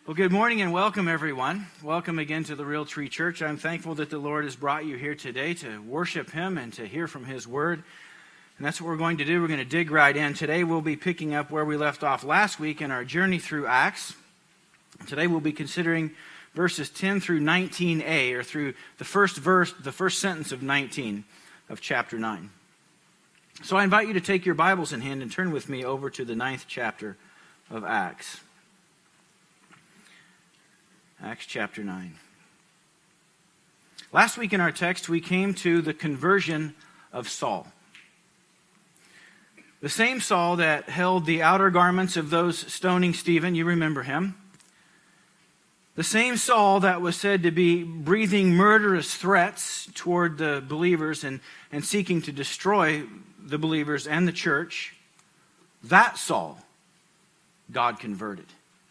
Well, good morning and welcome, everyone. Welcome again to the Real Tree Church. I'm thankful that the Lord has brought you here today to worship Him and to hear from His Word. And that's what we're going to do. We're going to dig right in. Today we'll be picking up where we left off last week in our journey through Acts. Today we'll be considering verses 10 through 19a, or through the first sentence of 19 of chapter 9. So I invite you to take your Bibles in hand and turn with me over to the 9th chapter of Acts. Acts chapter 9. Last week in our text, we came to the conversion of Saul. The same Saul that held the outer garments of those stoning Stephen, you remember him. The same Saul that was said to be breathing murderous threats toward the believers and seeking to destroy the believers and the church. That Saul, God converted.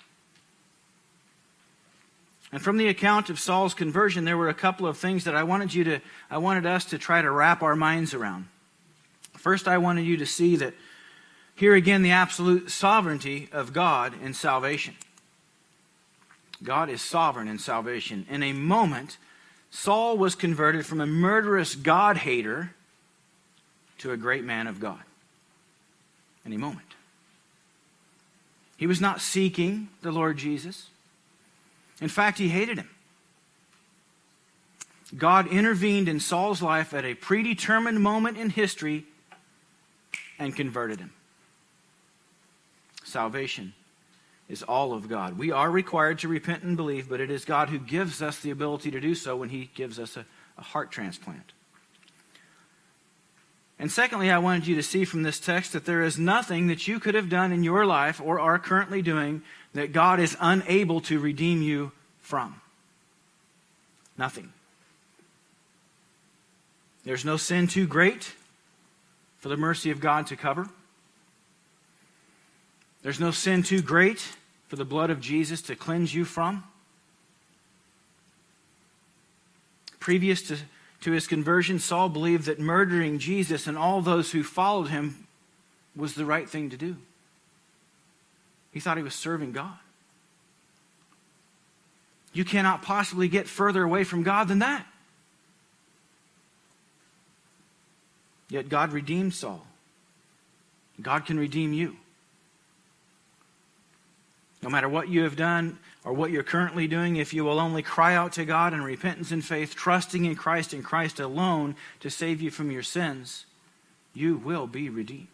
And from the account of Saul's conversion, there were a couple of things that I wanted us to try to wrap our minds around. First, I wanted you to see that here again the absolute sovereignty of God in salvation. God is sovereign in salvation. In a moment, Saul was converted from a murderous God-hater to a great man of God. In a moment. He was not seeking the Lord Jesus. In fact, he hated him. God intervened in Saul's life at a predetermined moment in history and converted him. Salvation is all of God. We are required to repent and believe, but it is God who gives us the ability to do so when He gives us a heart transplant. And secondly, I wanted you to see from this text that there is nothing that you could have done in your life or are currently doing that God is unable to redeem you from. Nothing. There's no sin too great for the mercy of God to cover. There's no sin too great for the blood of Jesus to cleanse you from. Previous to his conversion, Saul believed that murdering Jesus and all those who followed him was the right thing to do. He thought he was serving God. You cannot possibly get further away from God than that. Yet God redeemed Saul. God can redeem you. No matter what you have done or what you're currently doing, if you will only cry out to God in repentance and faith, trusting in Christ and Christ alone to save you from your sins, you will be redeemed.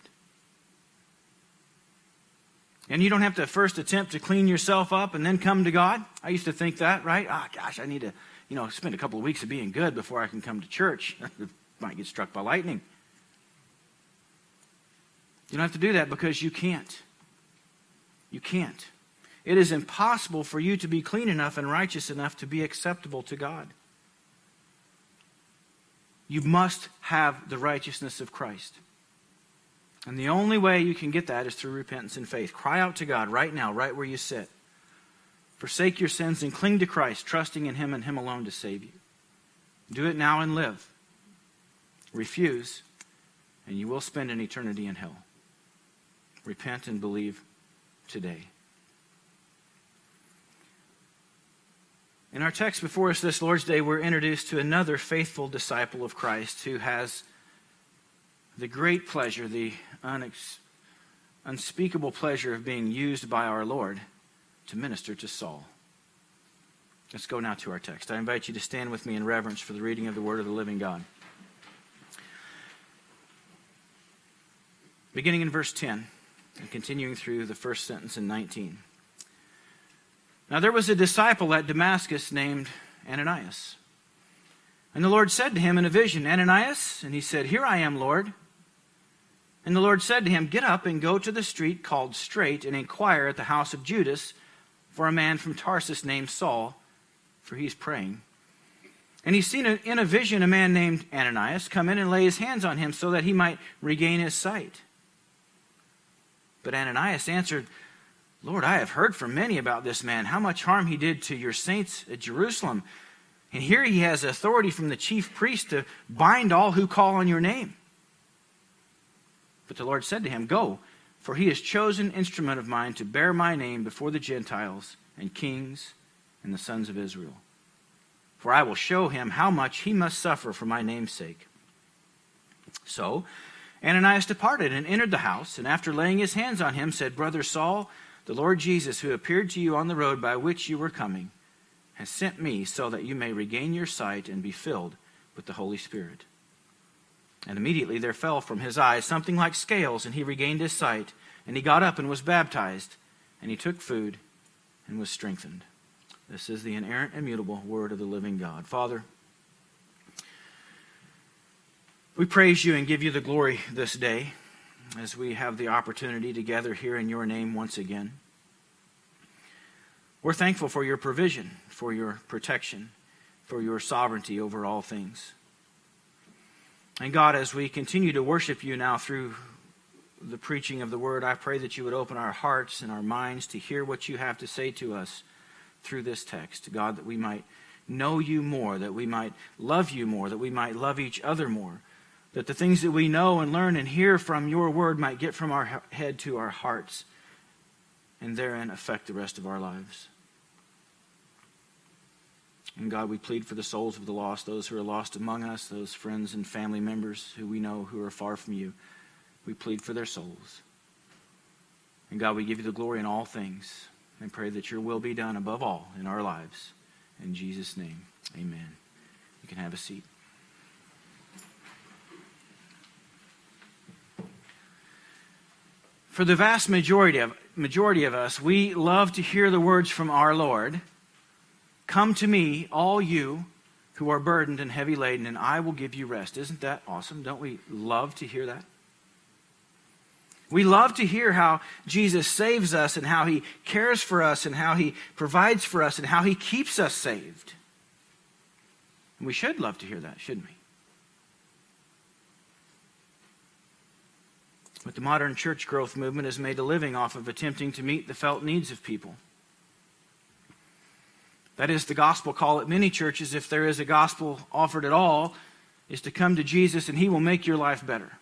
And you don't have to first attempt to clean yourself up and then come to God. I used to think that, right? I need to, spend a couple of weeks of being good before I can come to church. Might get struck by lightning. You don't have to do that because you can't. You can't. It is impossible for you to be clean enough and righteous enough to be acceptable to God. You must have the righteousness of Christ. And the only way you can get that is through repentance and faith. Cry out to God right now, right where you sit. Forsake your sins and cling to Christ, trusting in Him and Him alone to save you. Do it now and live. Refuse, and you will spend an eternity in hell. Repent and believe today. In our text before us this Lord's Day, we're introduced to another faithful disciple of Christ who has the great pleasure, the unspeakable pleasure of being used by our Lord to minister to Saul. Let's go now to our text. I invite you to stand with me in reverence for the reading of the Word of the living God. Beginning in verse 10 and continuing through the first sentence in 19. Now there was a disciple at Damascus named Ananias. And the Lord said to him in a vision, Ananias? And he said, Here I am, Lord. And the Lord said to him, Get up and go to the street called Straight and inquire at the house of Judas for a man from Tarsus named Saul, for he's praying. And he's seen in a vision a man named Ananias come in and lay his hands on him so that he might regain his sight. But Ananias answered, Lord, I have heard from many about this man, how much harm he did to your saints at Jerusalem. And here he has authority from the chief priest to bind all who call on your name. But the Lord said to him, Go, for he is chosen instrument of mine to bear my name before the Gentiles and kings and the sons of Israel. For I will show him how much he must suffer for my name's sake." So Ananias departed and entered the house, and after laying his hands on him, said, "Brother Saul, the Lord Jesus, who appeared to you on the road by which you were coming, has sent me so that you may regain your sight and be filled with the Holy Spirit." And immediately there fell from his eyes something like scales, and he regained his sight, and he got up and was baptized, and he took food and was strengthened. This is the inerrant, immutable word of the living God. Father, we praise you and give you the glory this day as we have the opportunity to gather here in your name once again. We're thankful for your provision, for your protection, for your sovereignty over all things. And God, as we continue to worship you now through the preaching of the word, I pray that you would open our hearts and our minds to hear what you have to say to us through this text. God, that we might know you more, that we might love you more, that we might love each other more, that the things that we know and learn and hear from your word might get from our head to our hearts and therein affect the rest of our lives. And God, we plead for the souls of the lost, those who are lost among us, those friends and family members who we know who are far from you. We plead for their souls. And God, we give you the glory in all things and pray that your will be done above all in our lives. In Jesus' name, amen. You can have a seat. For the vast majority of us, we love to hear the words from our Lord, "Come to me, all you who are burdened and heavy laden, and I will give you rest." Isn't that awesome? Don't we love to hear that? We love to hear how Jesus saves us and how he cares for us and how he provides for us and how he keeps us saved. And we should love to hear that, shouldn't we? But the modern church growth movement has made a living off of attempting to meet the felt needs of people. That is, the gospel call at many churches, if there is a gospel offered at all, is to come to Jesus and he will make your life better.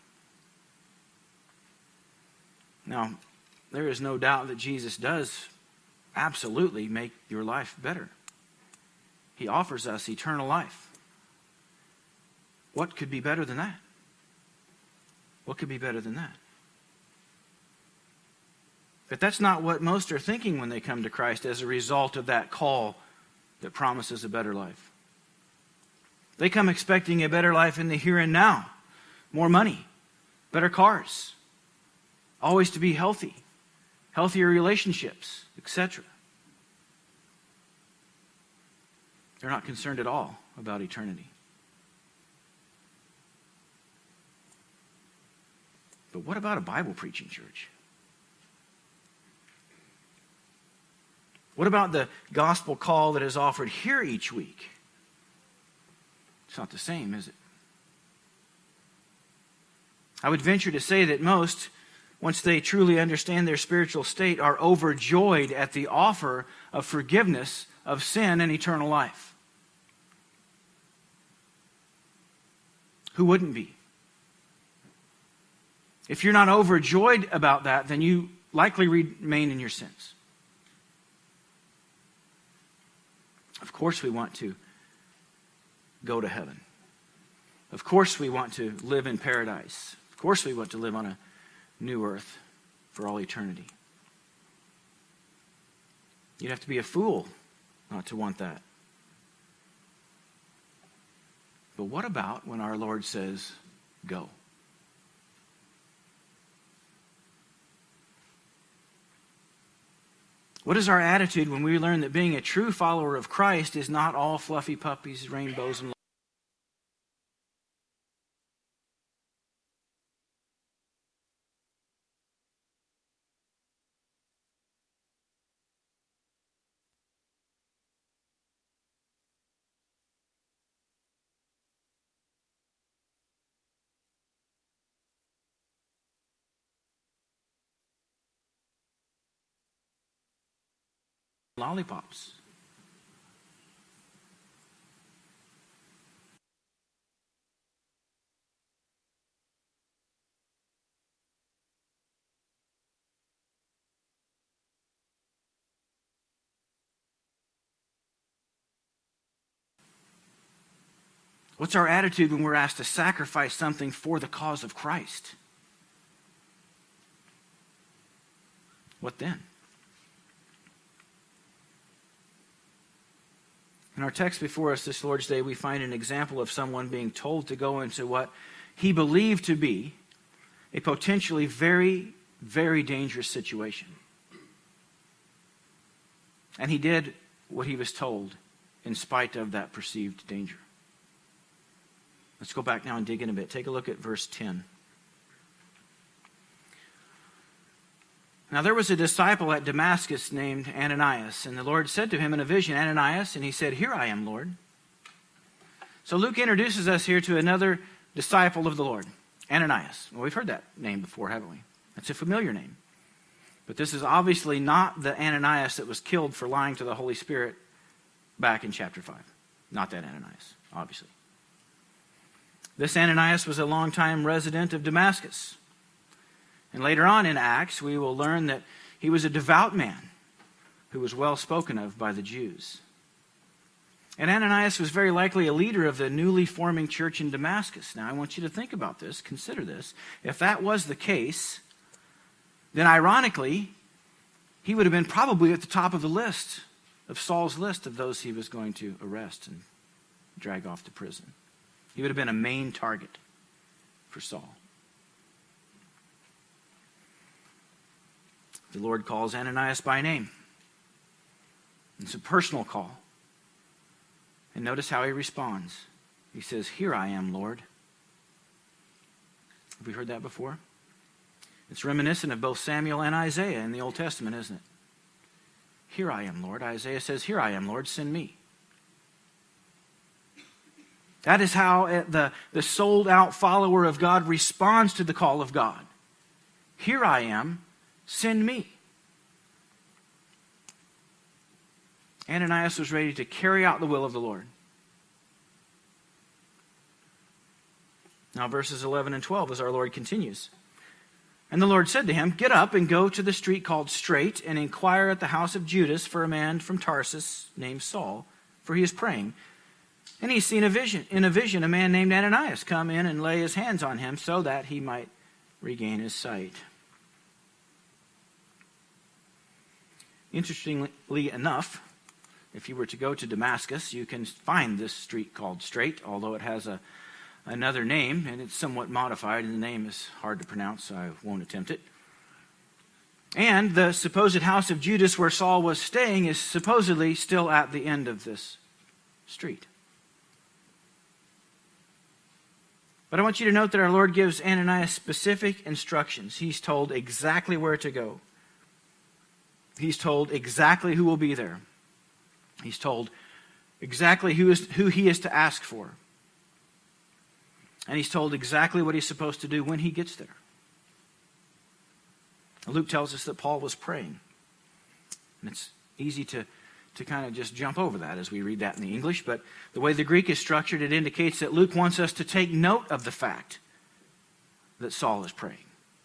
Now, there is no doubt that Jesus does absolutely make your life better. He offers us eternal life. What could be better than that? What could be better than that? But that's not what most are thinking when they come to Christ as a result of that call that promises a better life. They come expecting a better life in the here and now. More money, better cars, always to be healthy, healthier relationships, etc. They're not concerned at all about eternity. But what about a Bible preaching church? What about the gospel call that is offered here each week? It's not the same, is it? I would venture to say that most, once they truly understand their spiritual state, are overjoyed at the offer of forgiveness of sin and eternal life. Who wouldn't be? If you're not overjoyed about that, then you likely remain in your sins. Of course we want to go to heaven. Of course we want to live in paradise. Of course we want to live on a new earth for all eternity. You'd have to be a fool not to want that. But what about when our Lord says, "Go"? What is our attitude when we learn that being a true follower of Christ is not all fluffy puppies, rainbows, and lollipops? What's our attitude when we're asked to sacrifice something for the cause of Christ? What then? In our text before us this Lord's Day, we find an example of someone being told to go into what he believed to be a potentially very, very dangerous situation. And he did what he was told in spite of that perceived danger. Let's go back now and dig in a bit. Take a look at verse 10. Now there was a disciple at Damascus named Ananias, and the Lord said to him in a vision, Ananias, and he said, Here I am, Lord. So Luke introduces us here to another disciple of the Lord, Ananias. Well, we've heard that name before, haven't we? It's a familiar name. But this is obviously not the Ananias that was killed for lying to the Holy Spirit back in chapter 5. Not that Ananias, obviously. This Ananias was a longtime resident of Damascus. And later on in Acts, we will learn that he was a devout man who was well spoken of by the Jews. And Ananias was very likely a leader of the newly forming church in Damascus. Now, I want you to think about this, consider this. If that was the case, then ironically, he would have been probably at the top of the list, of Saul's list of those he was going to arrest and drag off to prison. He would have been a main target for Saul. The Lord calls Ananias by name. It's a personal call. And notice how he responds. He says, Here I am, Lord. Have we heard that before? It's reminiscent of both Samuel and Isaiah in the Old Testament, isn't it? Here I am, Lord. Isaiah says, Here I am, Lord, send me. That is how the sold-out follower of God responds to the call of God. Here I am, send me. Ananias was ready to carry out the will of the Lord. Now verses 11 and 12 as our Lord continues. And the Lord said to him, Get up and go to the street called Straight and inquire at the house of Judas for a man from Tarsus named Saul, for he is praying. And he's seen in a vision a man named Ananias come in and lay his hands on him so that he might regain his sight. Interestingly enough, if you were to go to Damascus, you can find this street called Straight, although it has another name, and it's somewhat modified, and the name is hard to pronounce, so I won't attempt it. And the supposed house of Judas where Saul was staying is supposedly still at the end of this street. But I want you to note that our Lord gives Ananias specific instructions. He's told exactly where to go. He's told exactly who will be there. He's told exactly who he is to ask for. And he's told exactly what he's supposed to do when he gets there. Luke tells us that Paul was praying. And it's easy to kind of just jump over that as we read that in the English. But the way the Greek is structured, it indicates that Luke wants us to take note of the fact that Saul is praying.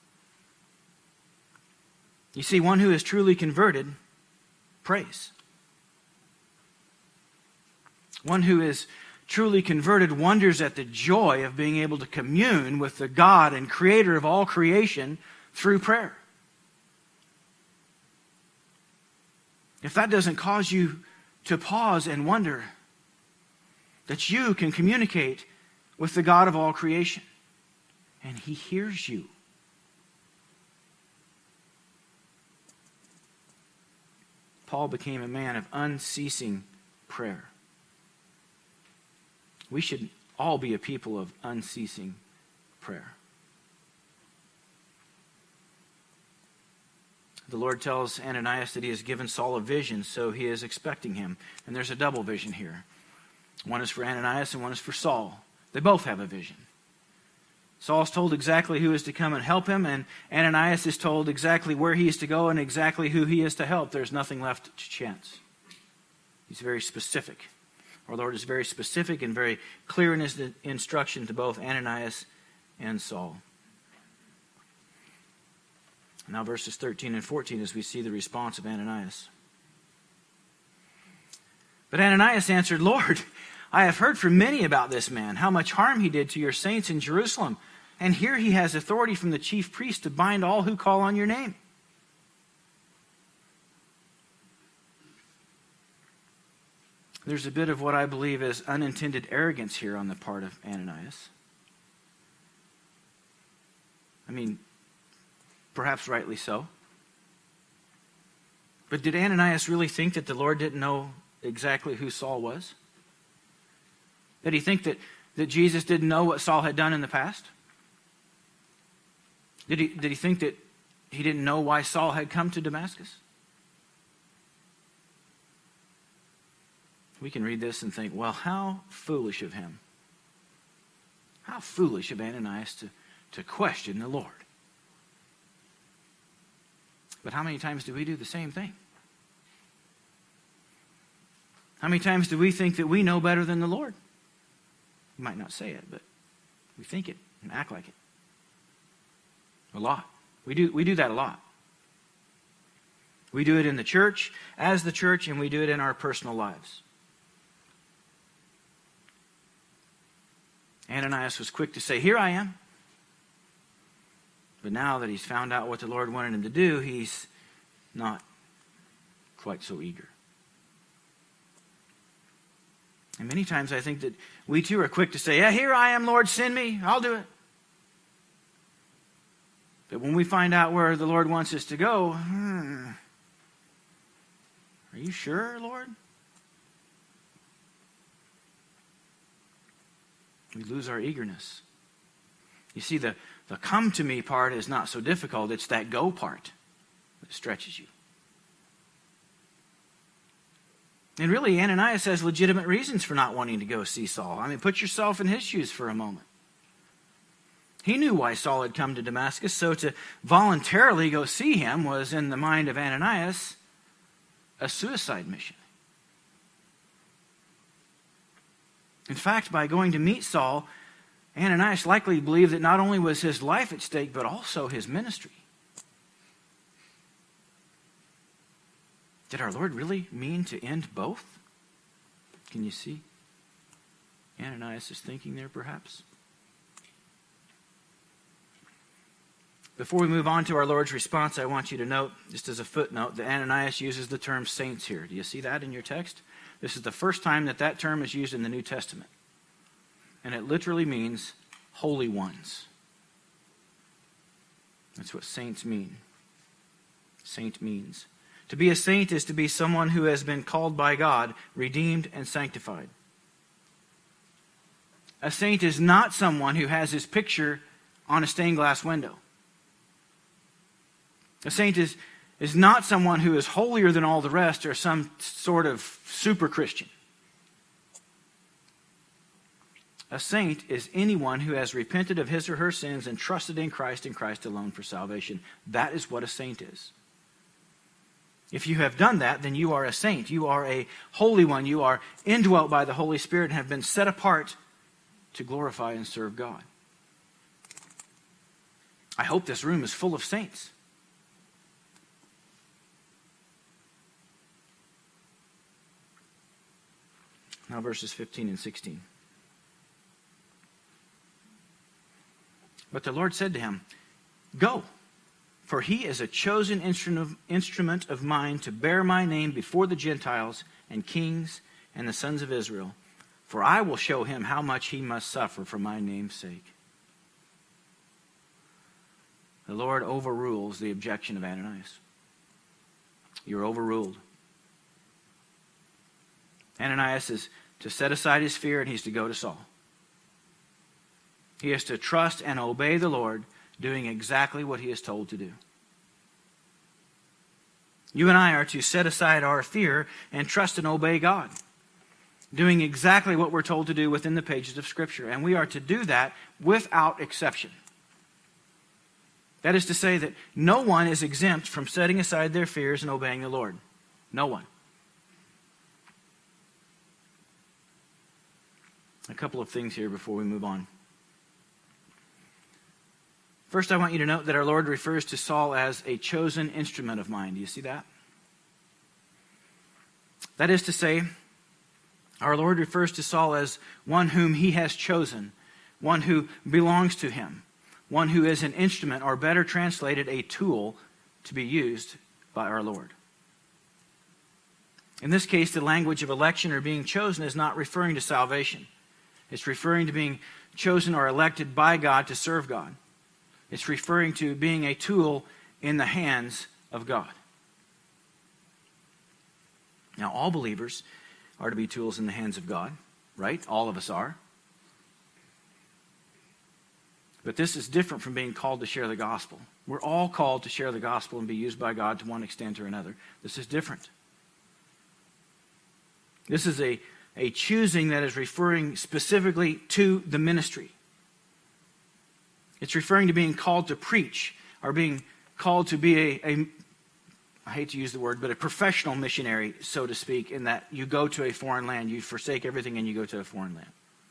You see, one who is truly converted prays. One who is truly converted wonders at the joy of being able to commune with the God and creator of all creation through prayer. If that doesn't cause you to pause and wonder that you can communicate with the God of all creation and He hears you. Paul became a man of unceasing prayer. We should all be a people of unceasing prayer. The Lord tells Ananias that he has given Saul a vision, so he is expecting him. And there's a double vision here. One is for Ananias and one is for Saul. They both have a vision. Saul's told exactly who is to come and help him, and Ananias is told exactly where he is to go and exactly who he is to help. There's nothing left to chance. He's very specific. Our Lord is very specific and very clear in his instruction to both Ananias and Saul. Now verses 13 and 14 as we see the response of Ananias. But Ananias answered, Lord, I have heard from many about this man, how much harm he did to your saints in Jerusalem. And here he has authority from the chief priest to bind all who call on your name. There's a bit of what I believe is unintended arrogance here on the part of Ananias. I mean, perhaps rightly so. But did Ananias really think that the Lord didn't know exactly who Saul was? Did he think that Jesus didn't know what Saul had done in the past? Did he think that he didn't know why Saul had come to Damascus? We can read this and think, well, how foolish of him. How foolish of Ananias to question the Lord. But how many times do we do the same thing? How many times do we think that we know better than the Lord? We might not say it, but we think it and act like it. A lot. We do that a lot. We do it in the church, as the church, and we do it in our personal lives. Ananias was quick to say, "Here I am." But now that he's found out what the Lord wanted him to do, he's not quite so eager. And many times I think that we too are quick to say, "Yeah, here I am, Lord, send me. I'll do it." But when we find out where the Lord wants us to go, are you sure, Lord? We lose our eagerness. You see, the come to me part is not so difficult. It's that go part that stretches you. And really, Ananias has legitimate reasons for not wanting to go see Saul. I mean, put yourself in his shoes for a moment. He knew why Saul had come to Damascus, so to voluntarily go see him was, in the mind of Ananias, a suicide mission. In fact, by going to meet Saul, Ananias likely believed that not only was his life at stake, but also his ministry. Did our Lord really mean to end both? Can you see Ananias is thinking there, perhaps? Before we move on to our Lord's response, I want you to note, just as a footnote, that Ananias uses the term saints here. Do you see that in your text? This is the first time that term is used in the New Testament. And it literally means holy ones. That's what saints mean. Saint means. To be a saint is to be someone who has been called by God, redeemed, and sanctified. A saint is not someone who has his picture on a stained glass window. A saint is not someone who is holier than all the rest or some sort of super Christian. A saint is anyone who has repented of his or her sins and trusted in Christ and Christ alone for salvation. That is what a saint is. If you have done that, then you are a saint. You are a holy one. You are indwelt by the Holy Spirit and have been set apart to glorify and serve God. I hope this room is full of saints. Now verses 15 and 16. But the Lord said to him, "Go, for he is a chosen instrument of mine to bear my name before the Gentiles and kings and the sons of Israel. For I will show him how much he must suffer for my name's sake." The Lord overrules the objection of Ananias. You're overruled. Ananias is to set aside his fear and he's to go to Saul. He is to trust and obey the Lord, doing exactly what he is told to do. You and I are to set aside our fear and trust and obey God, doing exactly what we're told to do within the pages of Scripture. And we are to do that without exception. That is to say that no one is exempt from setting aside their fears and obeying the Lord. No one. A couple of things here before we move on. First, I want you to note that our Lord refers to Saul as a chosen instrument of mine. Do you see that? That is to say, Our Lord refers to Saul as one whom he has chosen, one who belongs to him, one who is an instrument, or better translated, a tool to be used by our Lord. In this case, the language of election or being chosen is not referring to salvation. It's referring to being chosen or elected by God to serve God. It's referring to being a tool in the hands of God. Now, all believers are to be tools in the hands of God, right? All of us are. But this is different from being called to share the gospel. We're all called to share the gospel and be used by God to one extent or another. This is different. This is a choosing that is referring specifically to the ministry. It's referring to being called to preach, or being called to be I hate to use the word, but a professional missionary, so to speak, in that you go to a foreign land, you forsake everything and you go to a foreign land.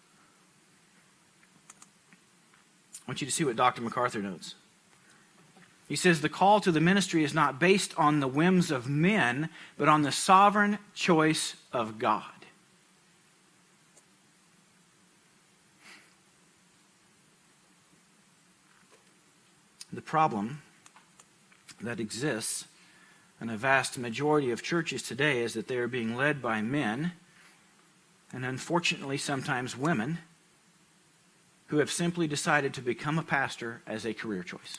I want you to see what Dr. MacArthur notes. He says, the call to the ministry is not based on the whims of men, but on the sovereign choice of God. The problem that exists in a vast majority of churches today is that they are being led by men, and unfortunately sometimes women, who have simply decided to become a pastor as a career choice.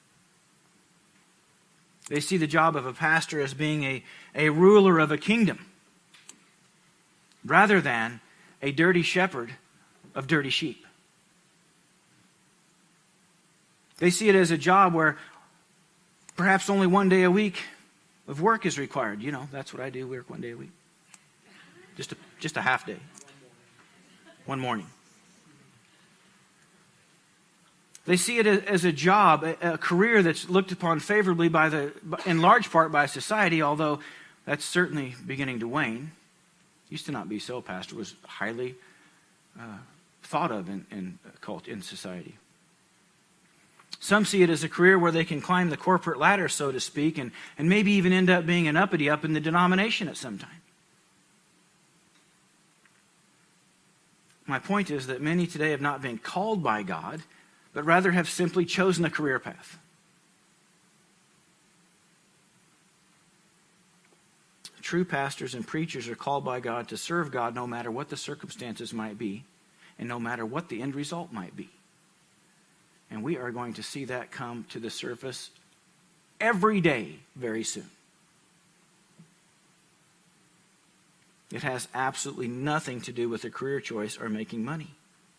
They see the job of a pastor as being a ruler of a kingdom, rather than a dirty shepherd of dirty sheep. They see it as a job where perhaps only one day a week of work is required. You know, that's what I do, work one day a week. Just a half day. One morning. They see it as a job, a career that's looked upon favorably in large part by society, although that's certainly beginning to wane. It used to not be so. Pastor was highly thought of in society. Some see it as a career where they can climb the corporate ladder, so to speak, and maybe even end up being an uppity up in the denomination at some time. My point is that many today have not been called by God, but rather have simply chosen a career path. True pastors and preachers are called by God to serve God no matter what the circumstances might be, and no matter what the end result might be. And we are going to see that come to the surface every day very soon. It has absolutely nothing to do with a career choice or making money.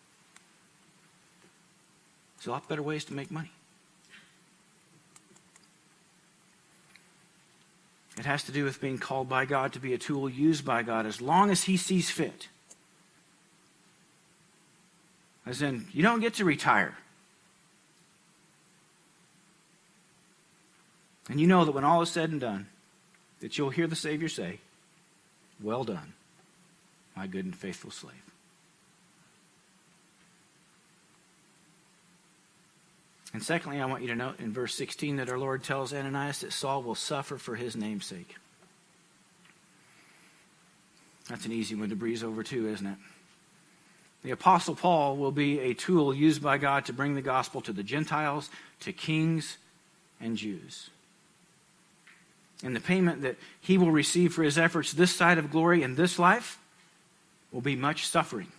There's a lot better ways to make money. It has to do with being called by God to be a tool used by God as long as He sees fit. As in, you don't get to retire. And you know that when all is said and done, that you'll hear the Savior say, "Well done, my good and faithful slave." And secondly, I want you to note in verse 16 that our Lord tells Ananias that Saul will suffer for his name's sake. That's an easy one to breeze over too, isn't it? The Apostle Paul will be a tool used by God to bring the gospel to the Gentiles, to kings and Jews. And the payment that he will receive for his efforts this side of glory in this life will be much suffering.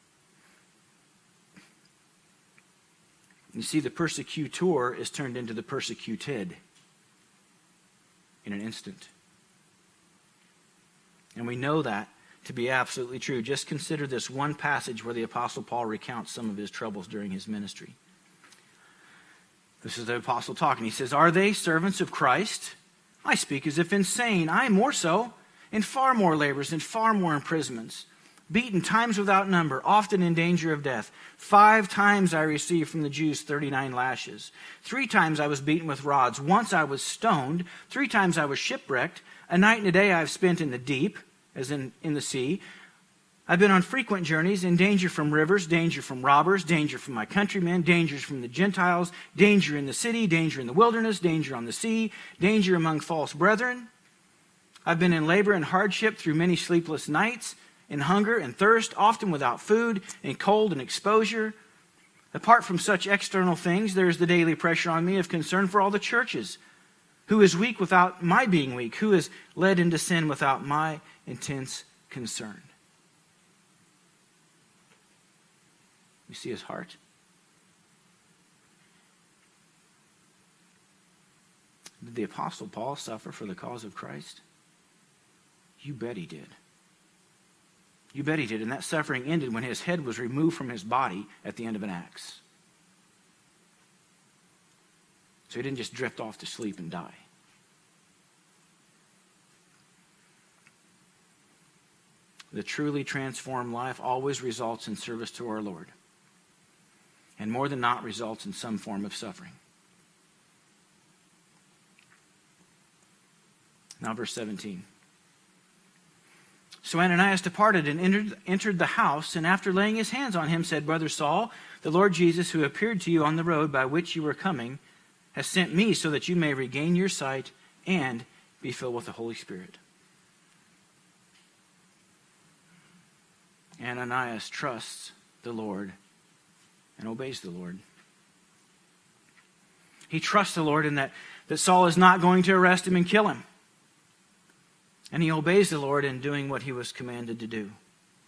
You see, the persecutor is turned into the persecuted in an instant. And we know that to be absolutely true. Just consider this one passage where the Apostle Paul recounts some of his troubles during his ministry. This is the Apostle talking. He says, "Are they servants of Christ? I speak as if insane. I more so, in far more labors, in far more imprisonments. Beaten times without number, often in danger of death. 5 times I received from the Jews 39 lashes. 3 times I was beaten with rods. Once I was stoned. 3 times I was shipwrecked. A night and a day I have spent in the deep," as in the sea. "I've been on frequent journeys, in danger from rivers, danger from robbers, danger from my countrymen, dangers from the Gentiles, danger in the city, danger in the wilderness, danger on the sea, danger among false brethren. I've been in labor and hardship through many sleepless nights, in hunger and thirst, often without food, in cold and exposure. Apart from such external things, there is the daily pressure on me of concern for all the churches. Who is weak without my being weak? Who is led into sin without my intense concern? You see his heart? Did the Apostle Paul suffer for the cause of Christ? You bet he did. You bet he did. And that suffering ended when his head was removed from his body at the end of an axe. So he didn't just drift off to sleep and die. The truly transformed life always results in service to our Lord. And more than not results in some form of suffering. Now verse 17. So Ananias departed and entered the house, and after laying his hands on him, said, Brother Saul, the Lord Jesus, who appeared to you on the road by which you were coming, has sent me so that you may regain your sight and be filled with the Holy Spirit. Ananias trusts the Lord and obeys the Lord. He trusts the Lord in that Saul is not going to arrest him and kill him. And he obeys the Lord in doing what he was commanded to do.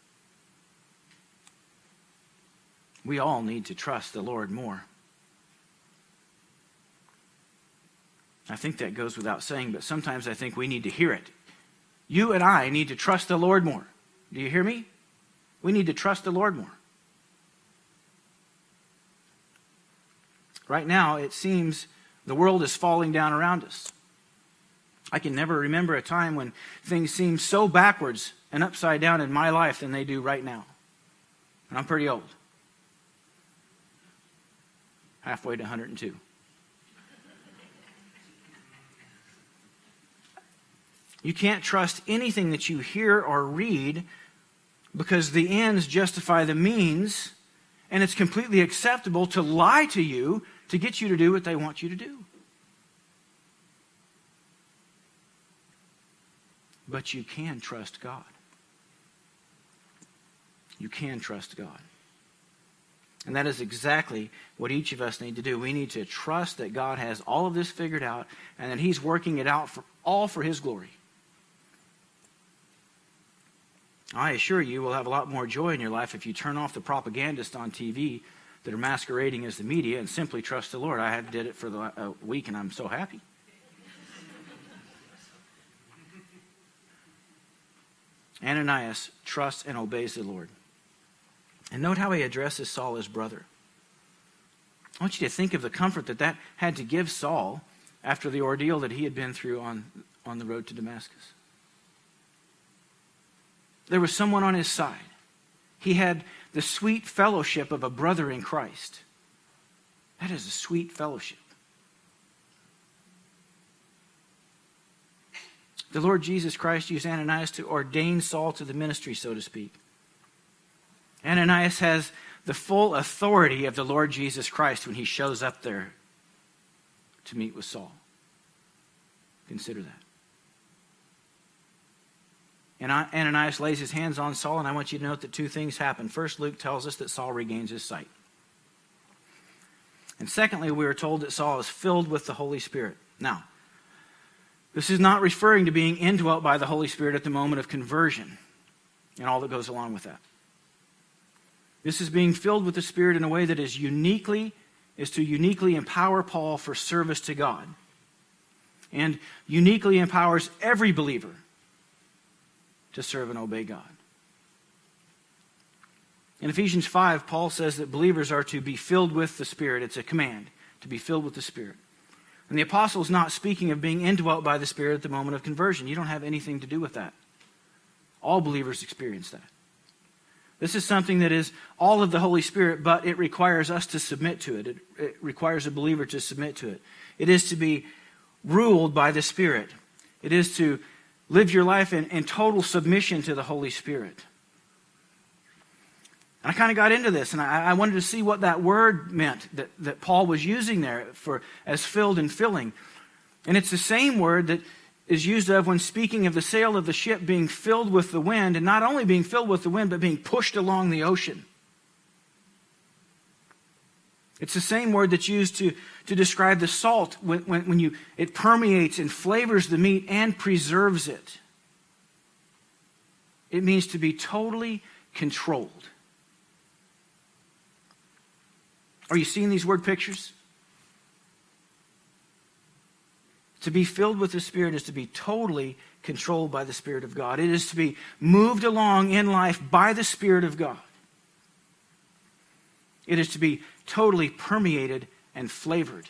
We all need to trust the Lord more. I think that goes without saying, but sometimes I think we need to hear it. You and I need to trust the Lord more. Do you hear me? We need to trust the Lord more. Right now, it seems the world is falling down around us. I can never remember a time when things seemed so backwards and upside down in my life than they do right now. And I'm pretty old. Halfway to 102. You can't trust anything that you hear or read because the ends justify the means, and it's completely acceptable to lie to you to get you to do what they want you to do. But you can trust God. You can trust God. And that is exactly what each of us need to do. We need to trust that God has all of this figured out and that He's working it out for His glory. I assure you will have a lot more joy in your life if you turn off the propagandists on TV that are masquerading as the media and simply trust the Lord. I did it for a week and I'm so happy. Ananias trusts and obeys the Lord. And note how he addresses Saul, his brother. I want you to think of the comfort that had to give Saul after the ordeal that he had been through on the road to Damascus. There was someone on his side. He had the sweet fellowship of a brother in Christ. That is a sweet fellowship. The Lord Jesus Christ used Ananias to ordain Saul to the ministry, so to speak. Ananias has the full authority of the Lord Jesus Christ when he shows up there to meet with Saul. Consider that. And Ananias lays his hands on Saul, and I want you to note that two things happen. First, Luke tells us that Saul regains his sight. And secondly, we are told that Saul is filled with the Holy Spirit. Now, this is not referring to being indwelt by the Holy Spirit at the moment of conversion and all that goes along with that. This is being filled with the Spirit in a way that is to uniquely empower Paul for service to God and uniquely empowers every believer to serve and obey God. In Ephesians 5, Paul says that believers are to be filled with the Spirit. It's a command to be filled with the Spirit. And the apostle is not speaking of being indwelt by the Spirit at the moment of conversion. You don't have anything to do with that. All believers experience that. This is something that is all of the Holy Spirit, but it requires us to submit to it. It requires a believer to submit to it. It is to be ruled by the Spirit. It is to live your life in total submission to the Holy Spirit. And I kind of got into this, and I wanted to see what that word meant that Paul was using there as filled and filling. And it's the same word that is used of when speaking of the sail of the ship being filled with the wind, and not only being filled with the wind, but being pushed along the ocean. It's the same word that's used to describe the salt when it permeates and flavors the meat and preserves it. It means to be totally controlled. Are you seeing these word pictures? To be filled with the Spirit is to be totally controlled by the Spirit of God. It is to be moved along in life by the Spirit of God. It is to be totally permeated and flavored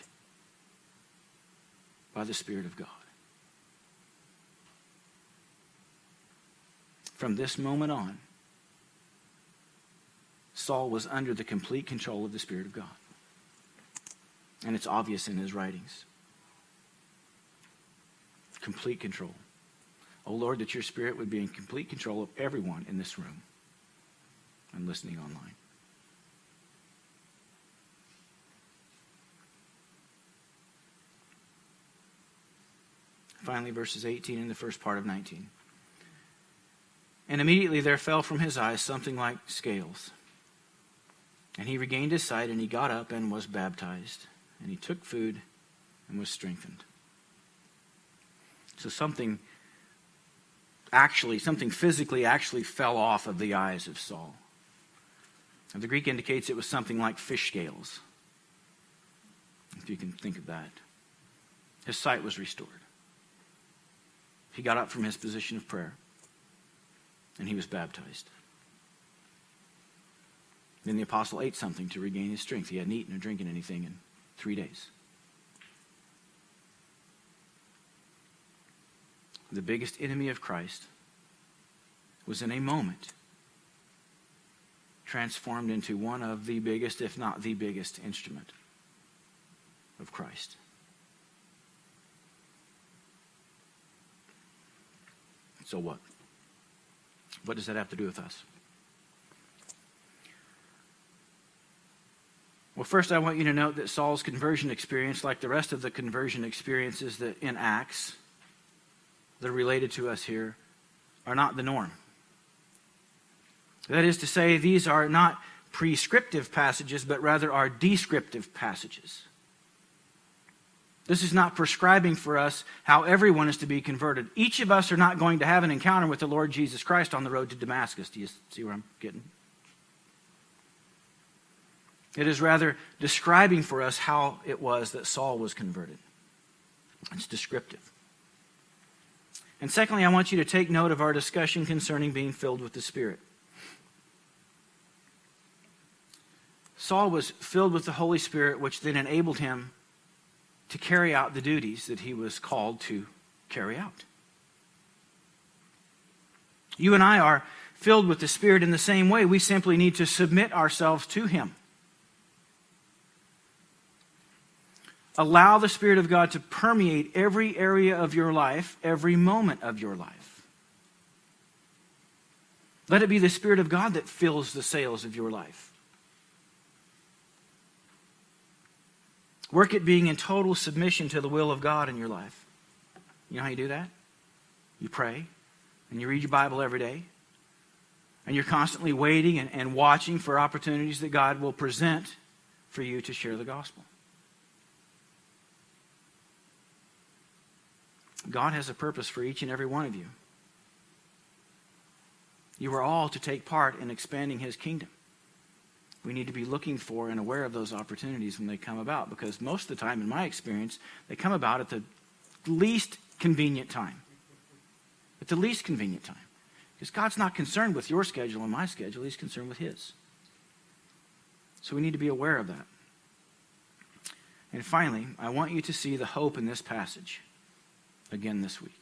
by the Spirit of God. From this moment on, Saul was under the complete control of the Spirit of God. And it's obvious in his writings. Complete control. Oh Lord, that your Spirit would be in complete control of everyone in this room and listening online. Finally, verses 18 and the first part of 19. And immediately there fell from his eyes something like scales. And he regained his sight, and he got up and was baptized. And he took food and was strengthened. So something physically actually fell off of the eyes of Saul. And the Greek indicates it was something like fish scales, if you can think of that. His sight was restored. He got up from his position of prayer, and he was baptized. Then the apostle ate something to regain his strength. He hadn't eaten or drinking anything in 3 days. The biggest enemy of Christ was in a moment transformed into one of the biggest, if not the biggest, instrument of Christ. So what? What does that have to do with us? Well, first I want you to note that Saul's conversion experience, like the rest of the conversion experiences that in Acts that are related to us here, are not the norm. That is to say, these are not prescriptive passages, but rather are descriptive passages. This is not prescribing for us how everyone is to be converted. Each of us are not going to have an encounter with the Lord Jesus Christ on the road to Damascus. Do you see where I'm getting? It is rather describing for us how it was that Saul was converted. It's descriptive. And secondly, I want you to take note of our discussion concerning being filled with the Spirit. Saul was filled with the Holy Spirit, which then enabled him to carry out the duties that he was called to carry out. You and I are filled with the Spirit in the same way. We simply need to submit ourselves to Him. Allow the Spirit of God to permeate every area of your life, every moment of your life. Let it be the Spirit of God that fills the sails of your life. Work at being in total submission to the will of God in your life. You know how you do that? You pray, and you read your Bible every day, and you're constantly waiting and watching for opportunities that God will present for you to share the gospel. God has a purpose for each and every one of you. You are all to take part in expanding His kingdom. We need to be looking for and aware of those opportunities when they come about, because most of the time, in my experience, they come about at the least convenient time. At the least convenient time. Because God's not concerned with your schedule and my schedule. He's concerned with His. So we need to be aware of that. And finally, I want you to see the hope in this passage again this week.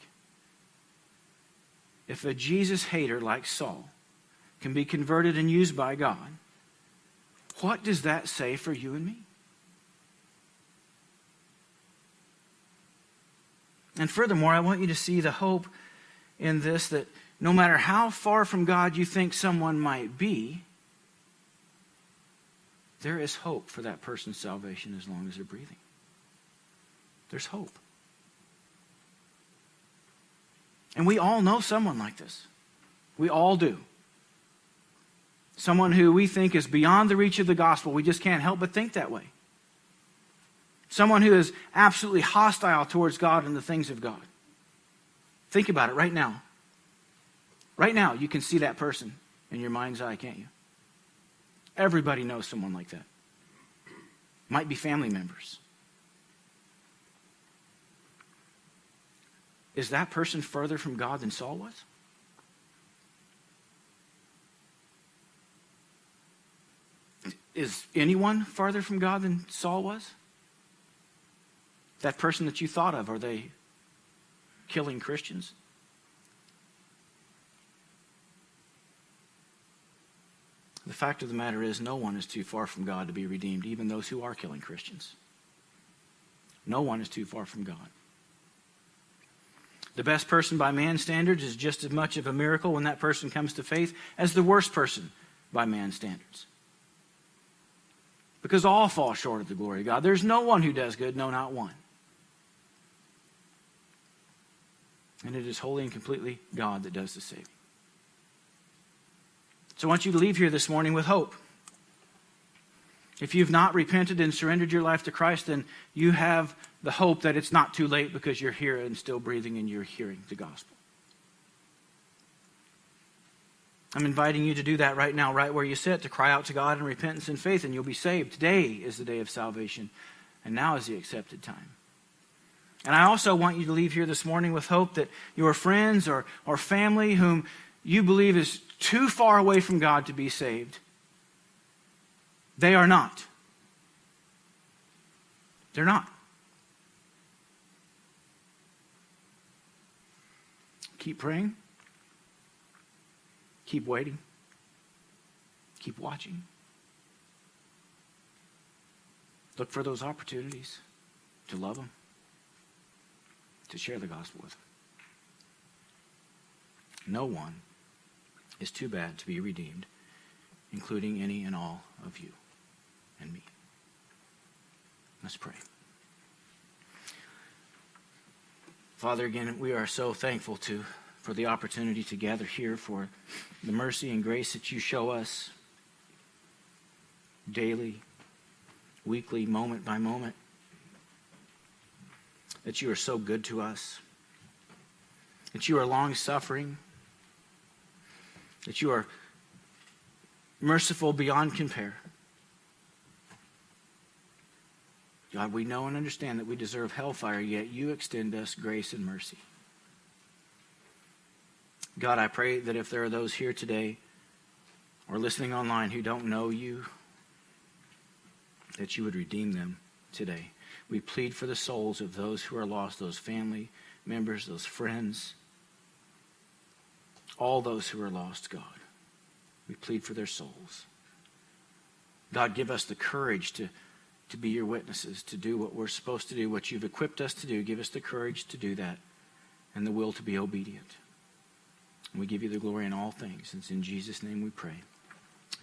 If a Jesus hater like Saul can be converted and used by God, what does that say for you and me? And furthermore, I want you to see the hope in this, that no matter how far from God you think someone might be, there is hope for that person's salvation as long as they're breathing. There's hope. And we all know someone like this. We all do. Someone who we think is beyond the reach of the gospel. We just can't help but think that way. Someone who is absolutely hostile towards God and the things of God. Think about it right now. Right now, you can see that person in your mind's eye, can't you? Everybody knows someone like that. Might be family members. Is that person further from God than Saul was? Is anyone farther from God than Saul was? That person that you thought of, are they killing Christians? The fact of the matter is, no one is too far from God to be redeemed, even those who are killing Christians. No one is too far from God. The best person by man's standards is just as much of a miracle when that person comes to faith as the worst person by man's standards. Because all fall short of the glory of God. There's no one who does good, no, not one. And it is wholly and completely God that does the saving. So I want you to leave here this morning with hope. If you've not repented and surrendered your life to Christ, then you have the hope that it's not too late because you're here and still breathing and you're hearing the gospel. I'm inviting you to do that right now, right where you sit, to cry out to God in repentance and faith, and you'll be saved. Today is the day of salvation, and now is the accepted time. And I also want you to leave here this morning with hope that your friends or family whom you believe is too far away from God to be saved, they are not. They're not. Keep praying. Keep waiting. Keep watching. Look for those opportunities to love them, to share the gospel with them. No one is too bad to be redeemed, including any and all of you and me. Let's pray. Father, again, we are so thankful for the opportunity to gather here, for the mercy and grace that you show us daily, weekly, moment by moment, that you are so good to us, that you are long-suffering, that you are merciful beyond compare. God, we know and understand that we deserve hellfire, yet you extend us grace and mercy. God, I pray that if there are those here today or listening online who don't know you, that you would redeem them today. We plead for the souls of those who are lost, those family members, those friends, all those who are lost, God. We plead for their souls. God, give us the courage to be your witnesses, to do what we're supposed to do, what you've equipped us to do. Give us the courage to do that and the will to be obedient. And we give you the glory in all things. It's in Jesus' name we pray.